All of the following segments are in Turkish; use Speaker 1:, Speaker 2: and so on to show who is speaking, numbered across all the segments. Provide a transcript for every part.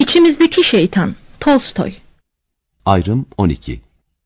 Speaker 1: İçimizdeki şeytan. Tolstoy.
Speaker 2: Ayrım 12.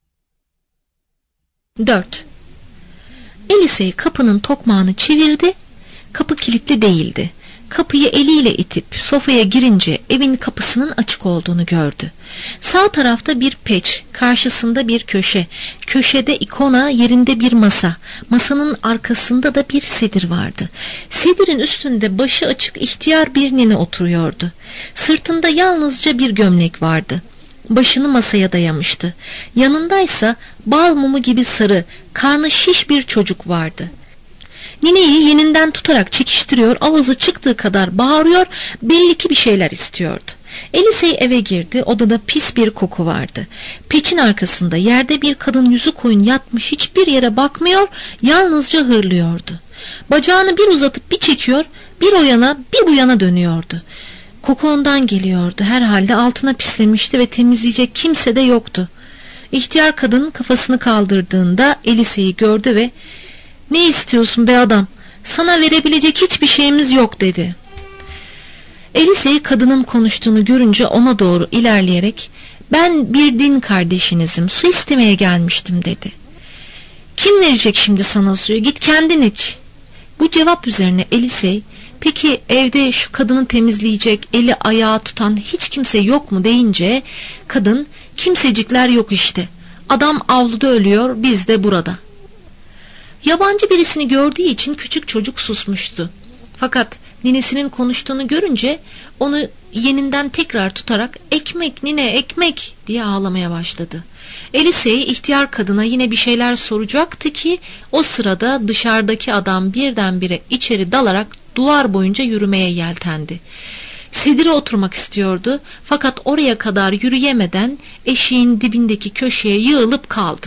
Speaker 3: 4. Elisey kapının tokmağını çevirdi. Kapı kilitli değildi. Kapıyı eliyle itip sofaya girince evin kapısının açık olduğunu gördü. Sağ tarafta bir peç, karşısında bir köşe. Köşede ikona, yerinde bir masa. Masanın arkasında da bir sedir vardı. Sedirin üstünde başı açık ihtiyar bir nene oturuyordu. Sırtında yalnızca bir gömlek vardı. Başını masaya dayamıştı. Yanındaysa bal mumu gibi sarı, karnı şiş bir çocuk vardı. Nineyi yeninden tutarak çekiştiriyor, ağzı çıktığı kadar bağırıyor, belli ki bir şeyler istiyordu. Elisey eve girdi, odada pis bir koku vardı. Peçin arkasında yerde bir kadın yüzü koyun yatmış, hiçbir yere bakmıyor, yalnızca hırlıyordu. Bacağını bir uzatıp bir çekiyor, bir o yana bir bu yana dönüyordu. Koku ondan geliyordu, herhalde altına pislemişti ve temizleyecek kimse de yoktu. İhtiyar kadın kafasını kaldırdığında Elisey'i gördü ve "Ne istiyorsun be adam? Sana verebilecek hiçbir şeyimiz yok," dedi. Elisey kadının konuştuğunu görünce ona doğru ilerleyerek "Ben bir din kardeşinizim, su istemeye gelmiştim," dedi. "Kim verecek şimdi sana suyu? Git kendin iç." Bu cevap üzerine Elisey "Peki evde şu kadını temizleyecek, eli ayağı tutan hiç kimse yok mu?" deyince kadın "Kimsecikler yok işte. Adam avluda ölüyor, biz de burada." Yabancı birisini gördüğü için küçük çocuk susmuştu. Fakat ninesinin konuştuğunu görünce onu yeninden tekrar tutarak "Ekmek nine, ekmek," diye ağlamaya başladı. Elisey ihtiyar kadına yine bir şeyler soracaktı ki o sırada dışarıdaki adam birdenbire içeri dalarak duvar boyunca yürümeye yeltendi. Sedire oturmak istiyordu fakat oraya kadar yürüyemeden eşiğin dibindeki köşeye yığılıp kaldı.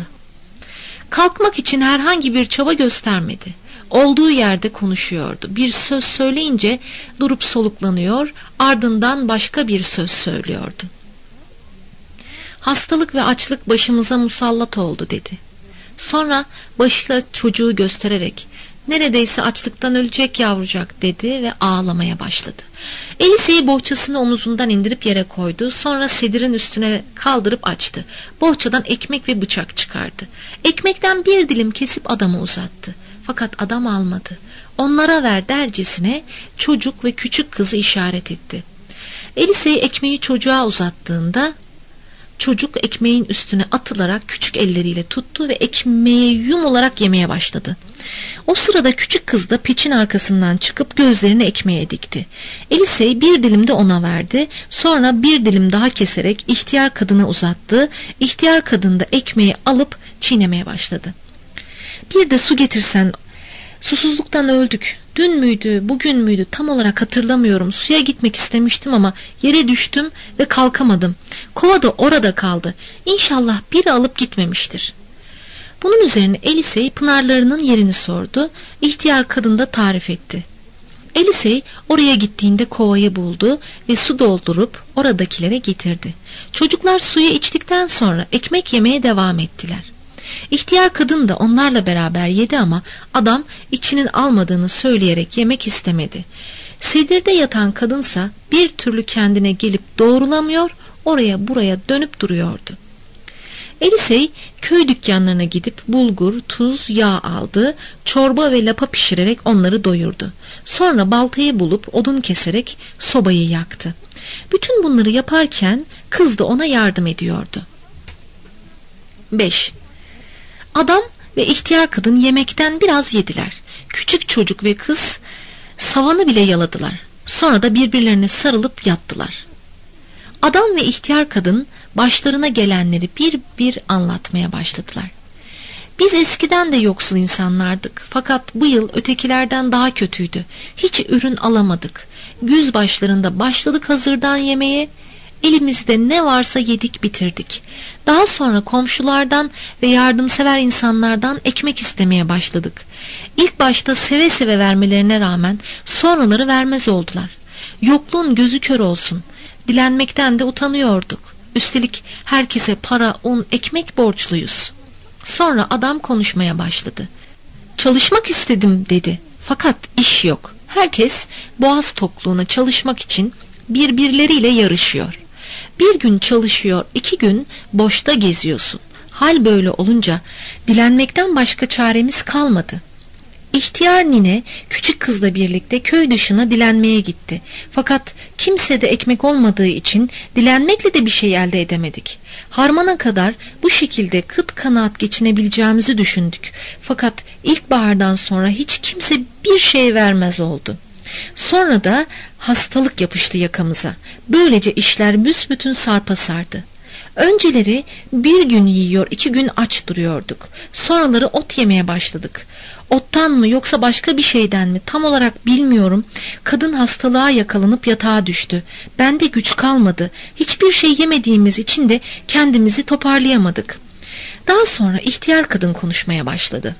Speaker 3: Kalkmak için herhangi bir çaba göstermedi. Olduğu yerde konuşuyordu. Bir söz söyleyince durup soluklanıyor, ardından başka bir söz söylüyordu. "Hastalık ve açlık başımıza musallat oldu," dedi. Sonra başıyla çocuğu göstererek "Neredeyse açlıktan ölecek yavrucak," dedi ve ağlamaya başladı. Elisey bohçasını omuzundan indirip yere koydu. Sonra sedirin üstüne kaldırıp açtı. Bohçadan ekmek ve bıçak çıkardı. Ekmekten bir dilim kesip adama uzattı. Fakat adam almadı. "Onlara ver," dercesine çocuk ve küçük kızı işaret etti. Elisey ekmeği çocuğa uzattığında çocuk ekmeğin üstüne atılarak küçük elleriyle tuttu ve ekmeği yumularak yemeye başladı. O sırada küçük kız da peçin arkasından çıkıp gözlerini ekmeğe dikti. Elisey bir dilim de ona verdi. Sonra bir dilim daha keserek ihtiyar kadına uzattı. İhtiyar kadın da ekmeği alıp çiğnemeye başladı. "Bir de su getirsen, susuzluktan öldük. Dün müydü, bugün müydü tam olarak hatırlamıyorum. Suya gitmek istemiştim ama yere düştüm ve kalkamadım. Kova da orada kaldı. İnşallah biri alıp gitmemiştir." Bunun üzerine Elisey pınarlarının yerini sordu. İhtiyar kadın da tarif etti. Elisey oraya gittiğinde kovayı buldu ve su doldurup oradakilere getirdi. Çocuklar suyu içtikten sonra ekmek yemeye devam ettiler. İhtiyar kadın da onlarla beraber yedi ama adam içinin almadığını söyleyerek yemek istemedi. Sedirde yatan kadınsa bir türlü kendine gelip doğrulamıyor, oraya buraya dönüp duruyordu. Elisey köy dükkanlarına gidip bulgur, tuz, yağ aldı, çorba ve lapa pişirerek onları doyurdu. Sonra baltayı bulup odun keserek sobayı yaktı. Bütün bunları yaparken kız da ona yardım ediyordu. 5. Adam ve ihtiyar kadın yemekten biraz yediler. Küçük çocuk ve kız savanı bile yaladılar. Sonra da birbirlerine sarılıp yattılar. Adam ve ihtiyar kadın başlarına gelenleri bir bir anlatmaya başladılar. "Biz eskiden de yoksul insanlardık. Fakat bu yıl ötekilerden daha kötüydü. Hiç ürün alamadık. Güz başlarında başladık hazırdan yemeye. Elimizde ne varsa yedik bitirdik. Daha sonra komşulardan ve yardımsever insanlardan ekmek istemeye başladık. İlk başta seve seve vermelerine rağmen sonraları vermez oldular. Yokluğun gözü kör olsun. Dilenmekten de utanıyorduk. Üstelik herkese para, un, ekmek borçluyuz." Sonra adam konuşmaya başladı. "Çalışmak istedim," dedi. "Fakat iş yok. Herkes boğaz tokluğuna çalışmak için birbirleriyle yarışıyor. Bir gün çalışıyor, 2 gün boşta geziyorsun. Hal böyle olunca dilenmekten başka çaremiz kalmadı. İhtiyar nine küçük kızla birlikte köy dışına dilenmeye gitti. Fakat kimsede ekmek olmadığı için dilenmekle de bir şey elde edemedik. Harmana kadar bu şekilde kıt kanaat geçinebileceğimizi düşündük. Fakat ilkbahardan sonra hiç kimse bir şey vermez oldu. Sonra da hastalık yapıştı yakamıza. Böylece işler büsbütün sarpa sardı. Önceleri bir gün yiyor, 2 gün aç duruyorduk. Sonraları ot yemeye başladık. Ottan mı yoksa başka bir şeyden mi tam olarak bilmiyorum. Kadın hastalığa yakalanıp yatağa düştü. Bende güç kalmadı. Hiçbir şey yemediğimiz için de kendimizi toparlayamadık. Daha sonra ihtiyar kadın konuşmaya başladı.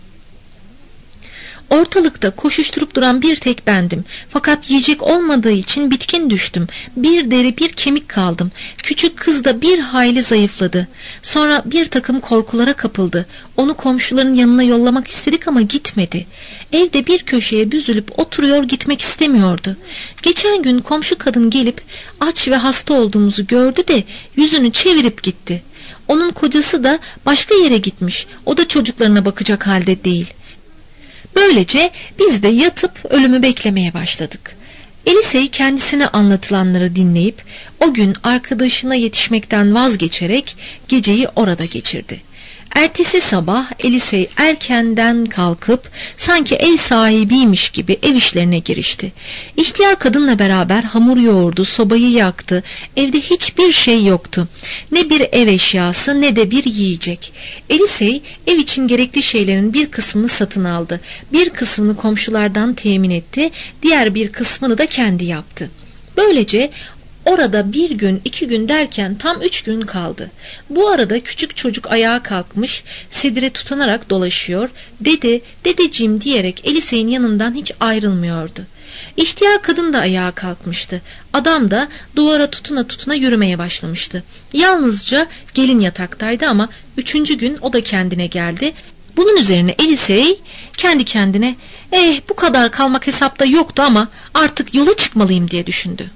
Speaker 3: Ortalıkta koşuşturup duran bir tek bendim. Fakat yiyecek olmadığı için bitkin düştüm. Bir deri bir kemik kaldım. Küçük kız da bir hayli zayıfladı. Sonra bir takım korkulara kapıldı. Onu komşuların yanına yollamak istedik ama gitmedi. Evde bir köşeye büzülüp oturuyor, gitmek istemiyordu. Geçen gün komşu kadın gelip aç ve hasta olduğumuzu gördü de yüzünü çevirip gitti. Onun kocası da başka yere gitmiş. O da çocuklarına bakacak halde değil. Böylece biz de yatıp ölümü beklemeye başladık. Elisey kendisine anlatılanları dinleyip o gün arkadaşına yetişmekten vazgeçerek geceyi orada geçirdi. Ertesi sabah Elisey erkenden kalkıp sanki ev sahibiymiş gibi ev işlerine girişti. İhtiyar kadınla beraber hamur yoğurdu, sobayı yaktı. Evde hiçbir şey yoktu. Ne bir ev eşyası ne de bir yiyecek. Elisey ev için gerekli şeylerin bir kısmını satın aldı. Bir kısmını komşulardan temin etti. Diğer bir kısmını da kendi yaptı. Böylece orada 1 gün 2 gün derken tam 3 gün kaldı. Bu arada küçük çocuk ayağa kalkmış, sedire tutanarak dolaşıyor, dedeciğim diyerek Elisey'in yanından hiç ayrılmıyordu. İhtiyar kadın da ayağa kalkmıştı. Adam da duvara tutuna tutuna yürümeye başlamıştı. Yalnızca gelin yataktaydı ama 3. gün o da kendine geldi. Bunun üzerine Elisey kendi kendine bu kadar kalmak hesapta yoktu ama artık yola çıkmalıyım diye düşündü.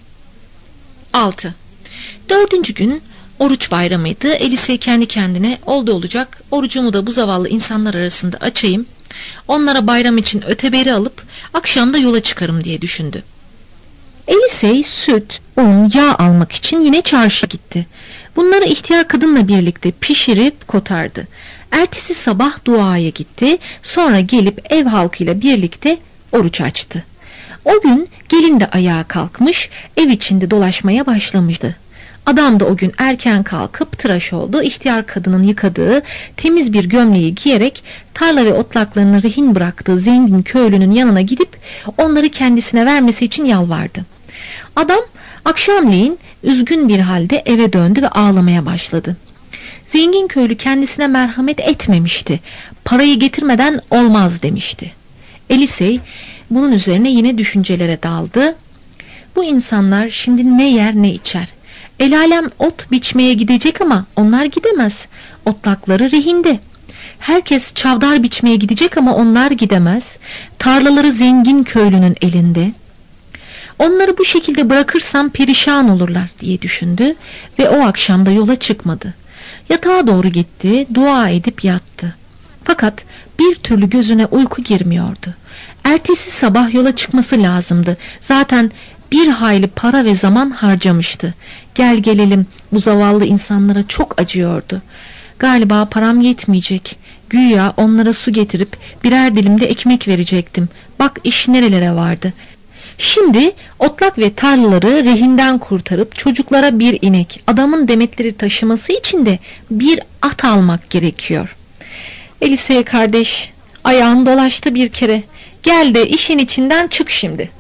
Speaker 3: 6. 4. gün oruç bayramıydı. Elisey kendi kendine oldu olacak orucumu da bu zavallı insanlar arasında açayım. Onlara bayram için öteberi alıp akşamda yola çıkarım diye düşündü. Elisey süt, un, yağ almak için yine çarşıya gitti. Bunları ihtiyar kadınla birlikte pişirip kotardı. Ertesi sabah duaya gitti. Sonra gelip ev halkıyla birlikte oruç açtı. O gün gelin de ayağa kalkmış, ev içinde dolaşmaya başlamıştı. Adam da o gün erken kalkıp tıraş oldu. İhtiyar kadının yıkadığı temiz bir gömleği giyerek tarla ve otlaklarını rehin bıraktığı zengin köylünün yanına gidip onları kendisine vermesi için yalvardı. Adam akşamleyin üzgün bir halde eve döndü ve ağlamaya başladı. Zengin köylü kendisine merhamet etmemişti. Parayı getirmeden olmaz demişti. Elisey bunun üzerine yine düşüncelere daldı. Bu insanlar şimdi ne yer ne içer. El alem ot biçmeye gidecek ama onlar gidemez. Otlakları rehinde. Herkes çavdar biçmeye gidecek ama onlar gidemez. Tarlaları zengin köylünün elinde. Onları bu şekilde bırakırsam perişan olurlar diye düşündü ve o akşam da yola çıkmadı. Yatağa doğru gitti, dua edip yattı. Fakat bir türlü gözüne uyku girmiyordu. Ertesi sabah yola çıkması lazımdı. Zaten bir hayli para ve zaman harcamıştı. Gel gelelim bu zavallı insanlara çok acıyordu. Galiba param yetmeyecek. Güya onlara su getirip birer dilim de ekmek verecektim. Bak iş nerelere vardı. Şimdi otlak ve tarlaları rehinden kurtarıp çocuklara bir inek, adamın demetleri taşıması için de bir at almak gerekiyor. Elisey kardeş, ayağın dolaştı bir kere. Gel de işin içinden çık şimdi.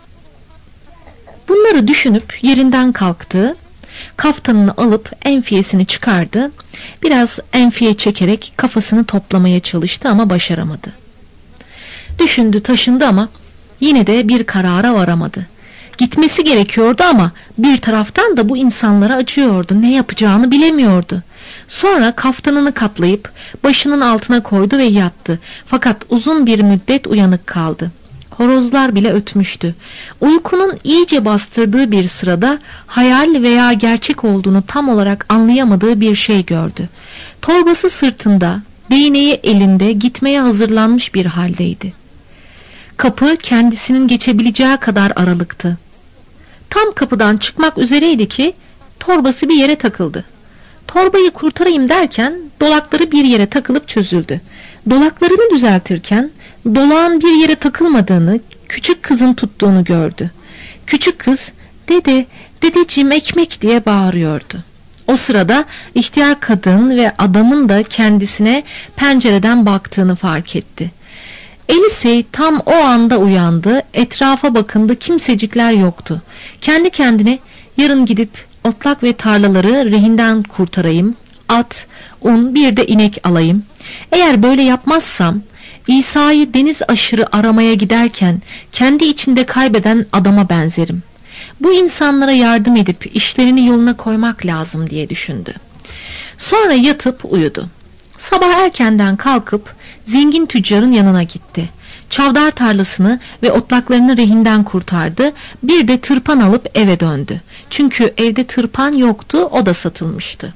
Speaker 3: Bunları düşünüp yerinden kalktı. Kaftanını alıp enfiyesini çıkardı. Biraz enfiye çekerek kafasını toplamaya çalıştı ama başaramadı. Düşündü taşındı ama yine de bir karara varamadı. Gitmesi gerekiyordu ama bir taraftan da bu insanlara acıyordu. Ne yapacağını bilemiyordu. Sonra kaftanını katlayıp başının altına koydu ve yattı. Fakat uzun bir müddet uyanık kaldı.
Speaker 1: Horozlar bile ötmüştü. Uykunun iyice bastırdığı bir sırada hayal veya gerçek olduğunu tam olarak anlayamadığı bir şey gördü. Torbası sırtında, değneği elinde gitmeye hazırlanmış bir haldeydi. Kapı kendisinin geçebileceği kadar aralıktı. Tam kapıdan çıkmak üzereydi ki torbası bir yere takıldı. Torbayı kurtarayım derken dolakları bir yere takılıp çözüldü. Dolaklarını düzeltirken dolağın bir yere takılmadığını, küçük kızın tuttuğunu gördü. Küçük kız, "Dede, dedeciğim ekmek" diye bağırıyordu. O sırada ihtiyar kadın ve adamın da kendisine pencereden baktığını fark etti. Elisey tam o anda uyandı, etrafa bakındı, kimsecikler yoktu. Kendi kendine, "Yarın gidip otlak ve tarlaları rehinden kurtarayım, at, un, bir de inek alayım. Eğer böyle yapmazsam İsa'yı deniz aşırı aramaya giderken kendi içinde kaybeden adama benzerim. Bu insanlara yardım edip işlerini yoluna koymak lazım" diye düşündü. Sonra yatıp uyudu. Sabah erkenden kalkıp zengin tüccarın yanına gitti. Çavdar tarlasını ve otlaklarını rehinden kurtardı. Bir de tırpan alıp eve döndü. Çünkü evde tırpan yoktu, o da satılmıştı.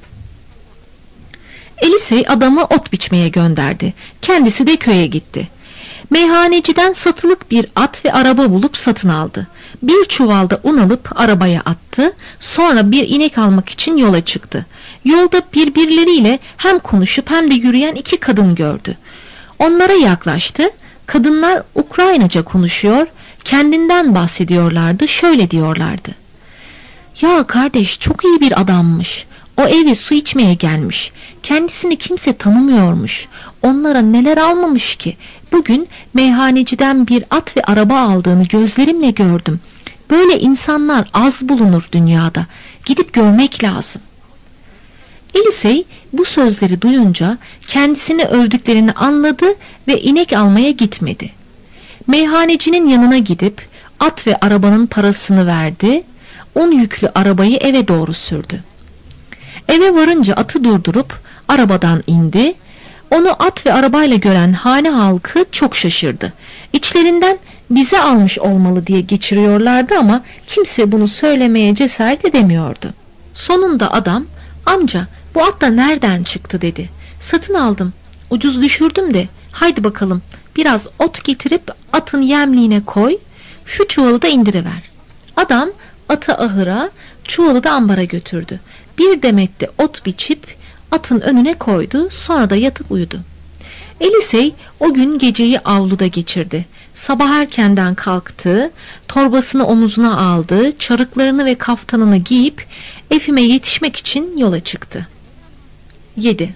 Speaker 1: Elisey adamı ot biçmeye gönderdi. Kendisi de köye gitti. Meyhaneciden satılık bir at ve araba bulup satın aldı. Bir çuvalda un alıp arabaya attı. Sonra bir inek almak için yola çıktı. Yolda birbirleriyle hem konuşup hem de yürüyen iki kadın gördü. Onlara yaklaştı. Kadınlar Ukraynaca konuşuyor, kendinden bahsediyorlardı, şöyle diyorlardı: "Ya kardeş, çok iyi bir adammış. O eve su içmeye gelmiş. Kendisini kimse tanımıyormuş. Onlara neler almamış ki. Bugün meyhaneciden bir at ve araba aldığını gözlerimle gördüm. Böyle insanlar az bulunur dünyada. Gidip görmek lazım." Elisey bu sözleri duyunca kendisini övdüklerini anladı ve inek almaya gitmedi. Meyhanecinin yanına gidip at ve arabanın parasını verdi. Un yüklü arabayı eve doğru sürdü. Eve varınca atı durdurup arabadan indi. Onu at ve arabayla gören hane halkı çok şaşırdı. İçlerinden "bize almış olmalı" diye geçiriyorlardı ama kimse bunu söylemeye cesaret edemiyordu. Sonunda adam, "Amca, bu at da nereden çıktı?" dedi. "Satın aldım, ucuz düşürdüm de haydi bakalım biraz ot getirip atın yemliğine koy, şu çuvalı da indiriver." Adam atı ahıra, çuvalı da ambara götürdü. Bir demet de ot biçip atın önüne koydu, sonra da yatıp uyudu. Elisey o gün geceyi avluda geçirdi. Sabah erkenden kalktı, torbasını omuzuna aldı, çarıklarını ve kaftanını giyip Efim'e yetişmek için yola çıktı. 7.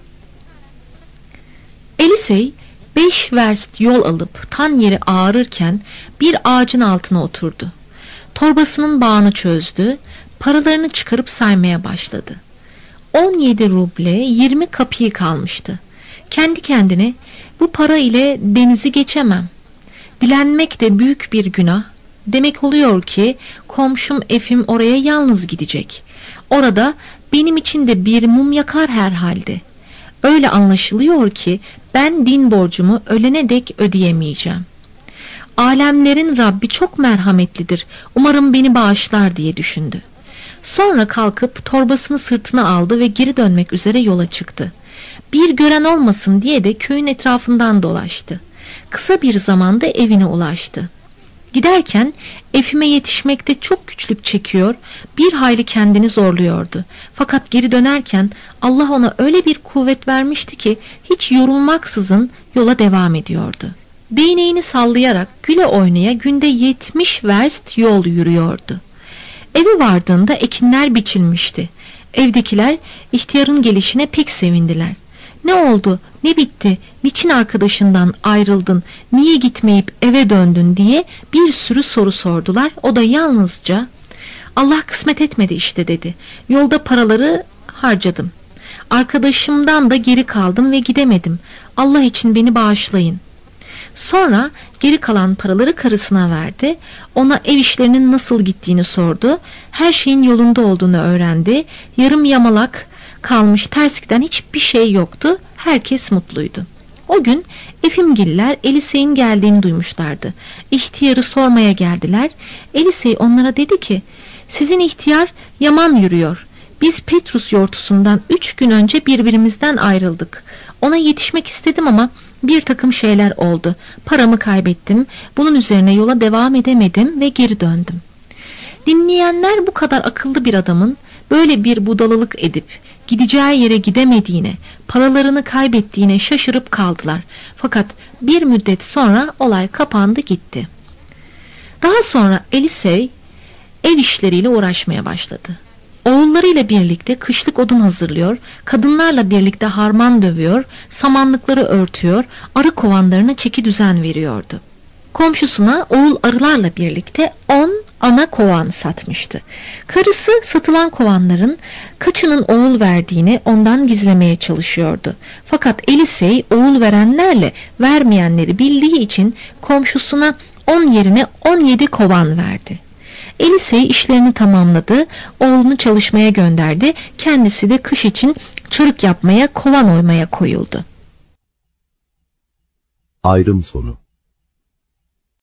Speaker 1: Elisey 5 verst yol alıp tan yeri ağrırken bir ağacın altına oturdu. Torbasının bağını çözdü, paralarını çıkarıp saymaya başladı. 17 ruble 20 kapiyi kalmıştı. Kendi kendine, "Bu para ile denizi geçemem. Dilenmek de büyük bir günah. Demek oluyor ki komşum Efim oraya yalnız gidecek. Orada benim için de bir mum yakar herhalde. Öyle anlaşılıyor ki ben din borcumu ölene dek ödeyemeyeceğim. Alemlerin Rabbi çok merhametlidir. Umarım beni bağışlar" diye düşündü. Sonra kalkıp torbasını sırtına aldı ve geri dönmek üzere yola çıktı. Bir gören olmasın diye de köyün etrafından dolaştı. Kısa bir zamanda evine ulaştı. Giderken Efim'e yetişmekte çok güçlük çekiyor, bir hayli kendini zorluyordu. Fakat geri dönerken Allah ona öyle bir kuvvet vermişti ki hiç yorulmaksızın yola devam ediyordu. Değneğini sallayarak güle oynaya günde 70 verst yol yürüyordu. Eve vardığında ekinler biçilmişti. Evdekiler ihtiyarın gelişine pek sevindiler. "Ne oldu, ne bitti, niçin arkadaşından ayrıldın, niye gitmeyip eve döndün?" diye bir sürü soru sordular. O da yalnızca "Allah kısmet etmedi işte" dedi. "Yolda paraları harcadım. Arkadaşımdan da geri kaldım ve gidemedim. Allah için beni bağışlayın." Sonra geri kalan paraları karısına verdi. Ona ev işlerinin nasıl gittiğini sordu. Her şeyin yolunda olduğunu öğrendi. Yarım yamalak kalmış ters giden hiçbir şey yoktu. Herkes mutluydu. O gün Efimgiller Elisey'in geldiğini duymuşlardı. İhtiyarı sormaya geldiler. Elisey onlara dedi ki, sizin ihtiyar yaman yürüyor. Biz Petrus yortusundan 3 gün önce birbirimizden ayrıldık. Ona yetişmek istedim ama bir takım şeyler oldu. Paramı kaybettim. Bunun üzerine yola devam edemedim ve geri döndüm. Dinleyenler bu kadar akıllı bir adamın böyle bir budalalık edip gideceği yere gidemediğine, paralarını kaybettiğine şaşırıp kaldılar. Fakat bir müddet sonra olay kapandı gitti. Daha sonra Elisey ev işleriyle uğraşmaya başladı. Oğullarıyla birlikte kışlık odun hazırlıyor, kadınlarla birlikte harman dövüyor, samanlıkları örtüyor, arı kovanlarına çeki düzen veriyordu. Komşusuna oğul arılarla birlikte 10 ana kovan satmıştı. Karısı satılan kovanların kaçının oğul verdiğini ondan gizlemeye çalışıyordu. Fakat Elisey oğul verenlerle vermeyenleri bildiği için komşusuna 10 yerine 17 kovan verdi. Elisey işlerini tamamladı, oğlunu çalışmaya gönderdi, kendisi de kış için çarık yapmaya, kovan oymaya koyuldu.
Speaker 2: Ayrım sonu.